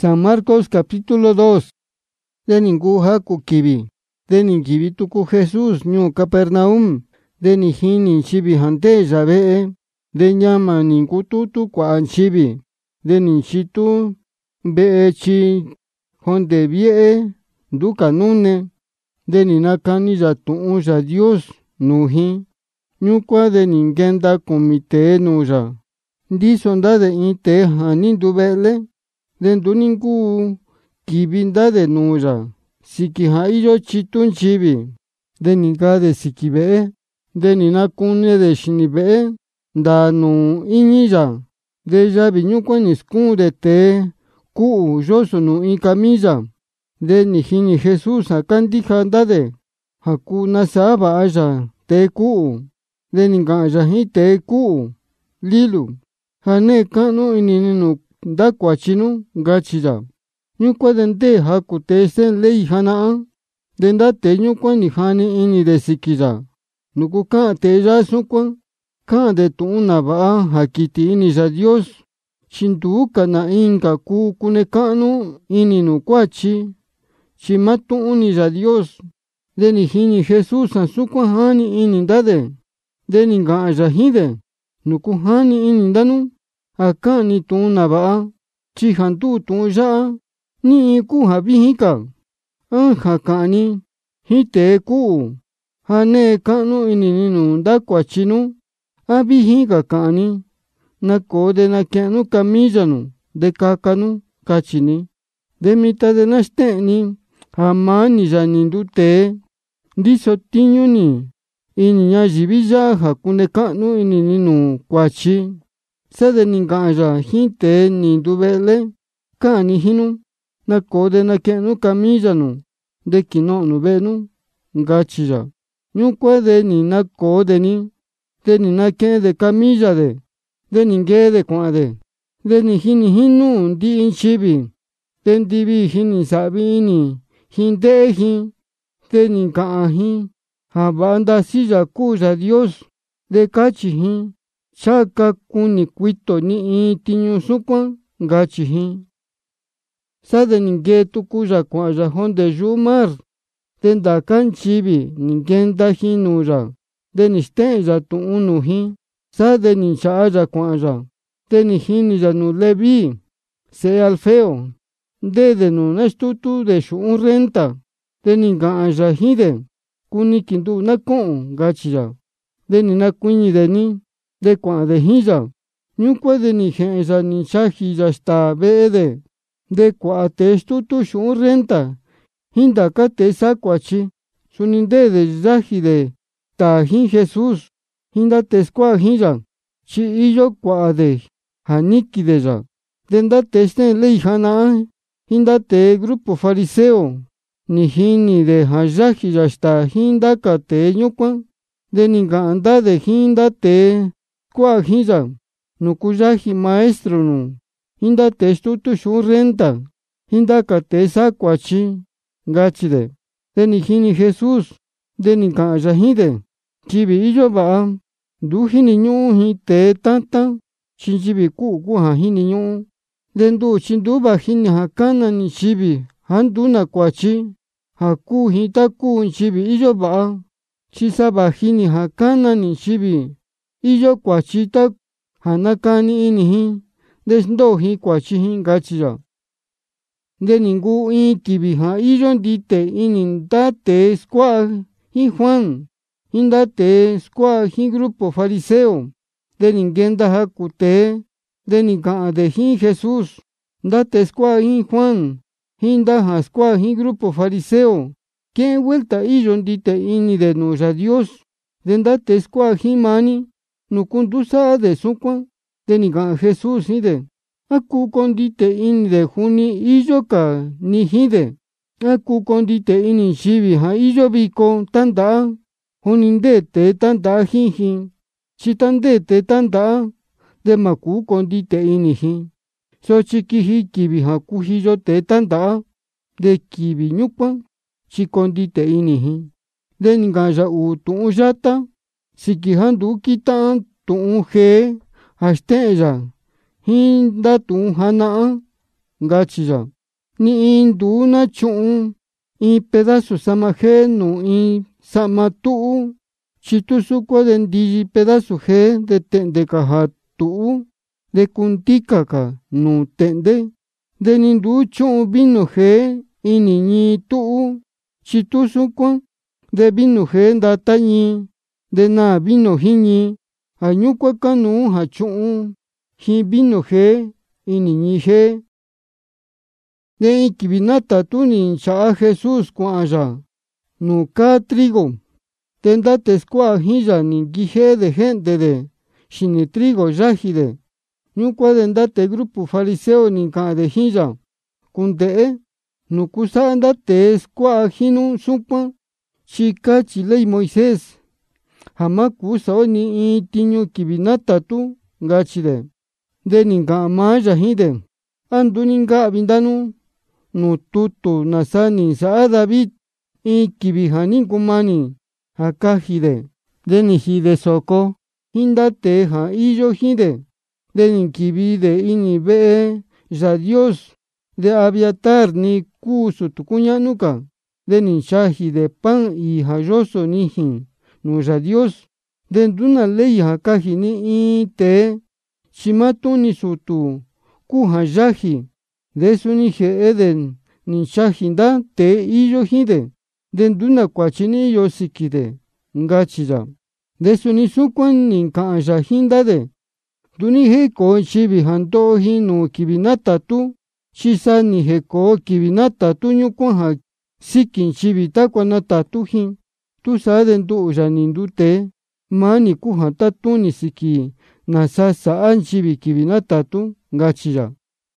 San Marcos capítulo 2. De ningú haku kibi. De ningibi tuku Jesús ñu Capernaum. De ni hini chibi hante yabe. De nyama ningú tutu kuan chibi. De ninchitu be chi honde vie duka nune. De ni nakani ya tuun ya Dios nuhi. Ñukua de ningenda komite nuya. Ndi sonda de inte hanindu bele. De ndu ningú kibinda de nuya. Siki ha iyo chitun chibi. De ninga de siki be. De nina kune de shinibe. Da nu iniya. De yabi ñukua niskun de te. Kuu yoso nu ikamilla. De ni hini Jesús akandija ndade. Haku nasaba aya te kuu. De ninga yahi te kuu. Lilu. Hane kanu ininu da kwachinu gachida. Ñukua de nte haku te sen lei hanaa. De nda te ñukua ni hani ini de sikida. Nuku kaa te ya sukua. Kaa de tuuna baa hakiti ini ya Dios. Shinduka na inka ku kune kanu ininu kwachi. Chimatu uni ya Dios. De ni hini Jesús sukua hani ini ndade. De ninga yahide. Nuku hani ini ndanu. Aka ni tuuna baa. Chihantu tuun yaa. Ni iku habihika. Anja kaani. Hite kuu. Hane kanu ini ninu ndakwachinu. Abihika kaani. Nako de nakianu kamillanu. De kakanu kachini. De mita de nashteni. Hamani ya nindute. Ndiso tiñuni. Ini ñayibiya hakune kanu ini ninu kwachi. Sade ningaya hinte nindubele. Kani hinu. Nako de nakianu kamillanu. De kino nubenu. Gachiya. Ñukua de ni nako de ni. De ni nake de kamilla de. De ninge de kuade. De ni hini hinu di inchibi. De ndibi hini sabi ini. Hinde hi. De ni kaa hi. Habanda siya kuya Dios. De kachi hi. Chaka kuni kuito ni itiñu sukwa. Gachi hi. Sade ninge tu kuya kuaya honde yumar. De ndakan chibi. Ningenda hinuya. De nisteya tu unu hi. Sade ni chaaya kuaya. De ni hini ya nu levi. Se alfeo. De nu nastutu de shuun renta. De ni gaaya hide. Kuni kindu nakon gachiya. De ni nakuini de ni. De kwa de hiya. Ñukua de ni jeya ni chaji ya sta beede. De kwa te estutu shuun renta. Hinda ka te sakwachi. Suninde de yaji de. Ta hin Jesús. Hinda te skwa hiya. Chi iyo kwa de. Haniki de ya. De nda te esten lei hanaa. Hinda te grupo fariseo. Ni hini de hayaji ya sta hinda ka te ñukua. De ninga anda de hinda te kwa hiya. Nukuyaji maestro nu. Hinda te estutu shun renta. Hinda ka te sakwachi. Gachide. De ni hini Jesús. De ninga yahide. Chibi iyo baa. Du hini ñu hi te tata. Chinchibi ku ha hini ñu. De ndu chinduba hini hakana ni chibi. Handuna kwachi. Haku hita ku chibi iyo baa. Chisaba hini hakana ni chibi. Iyo kwachita hanakani ini hi. Desndo hi kwachi hi gachiya. De ningú kibi ha iyo ndite ini ndate skwa hi Juan. Hindate skwa hi grupo fariseo. De ningenda hakute. De ninga de hi Jesús. Ndate skwa hi Juan. Hinda ha skwa hi grupo fariseo. ¿Quién vuelta iyo ndite ini de nuya Dios? De ndate skwa hi mani. Nukundusa de sukwa. De ninga Jesús hide. Aku kondite ini de juni iyo ka ni hide. Aku kondite ini shibi ha iyo biko tanda. Juninde te tanda hi. Chitande te tanda. De maku kondite ini hi. So chiki hi kibi ha kuhiyo te tanda. De kibi ñukwa. Chikondite ini hi. De ningaya u tuun yata. Siki handu kita tuun he. Hashte ya. Hinda tuun hanaa. Gachiya. ni in ndu na chu'un in pedazo sama je nu in sama tu'u, chi tu sukuan de ndiyi pedazo je de te'nde ka ja tu'u, de kuntika ka nu te'nde. De ni ndu chu'un vino je ini ñi tu'u, chi tu sukuan de vino je ndata ñi, de na vino jiñi, ja ñukuan kanuu ja chu'un ji vino je ini ñi je. De in kivi natatu ni ncha'a Jesús kua'an ya nu kaa trigo, te ndate skua'a jin ya ni nkijee de je'nde de xini trigo yaji de. Ñukuan de ndate grupo fariseo ni nka'an de jin ya: kunde'e, nuku sa'a nda tee skua'a jinu sukuan, chi kachi ley Moisés ja ma kuu sa'o ni in tiñu kivi natatu, ngachi de. De ni nka'an maa ya jin de: ¿a ndu ni nka'vi ndanu nu tutu nasa ni nsa'a David in kivi ja ni nkumani ja kaji de ni ji de soko jin nda tee ja iyo jin de ni nkivi de ini ve'e Yaa Dios. De Abiatar ni kuu sutu kuña'nu ka, de ni nchaji de pan ii ja yoso nijin nuu Yaa Dios. De nduna ley ja kaji ni in tee, chi matuni sutu kuu ja yaji, de suni je'e de ni nchaji nda tee iyo jin de nduna kuachi ni iyo siki de, ngachi ya. De suni sukuan ni nka'an ya jin nda de: ndu ni jekoo nchivi ja ndo'o jin nu kivi natatu, chi sa ni jekoo kivi natatu ñukuan ja siki nchivi takua natatu jin. Tu saa de ndu'u ya ni ndu tee, maa ni kuu ja tatuni siki nasa sa'a nchivi kivi natatu, ngachi ya.